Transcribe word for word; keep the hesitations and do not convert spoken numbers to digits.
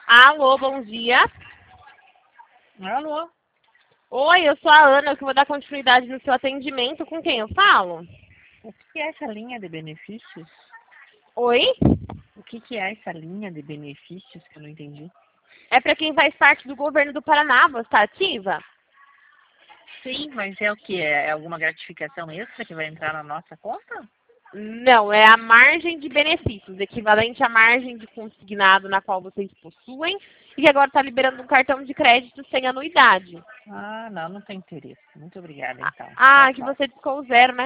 Alô, bom dia. Alô? Oi, eu sou a Ana, que vou dar continuidade no seu atendimento. Com quem eu falo? O que é essa linha de benefícios? Oi? O que que é essa linha de benefícios que eu não entendi? É para quem faz parte do governo do Paraná. Você está ativa? Sim, mas é o que? É alguma gratificação extra que vai entrar na nossa conta? Não, é a margem de benefícios, equivalente à margem de consignado na qual vocês possuem e que agora está liberando um cartão de crédito sem anuidade. Ah, não, não tem interesse. Muito obrigada, então. Ah, Tchau, que tchau. você discou zero, né?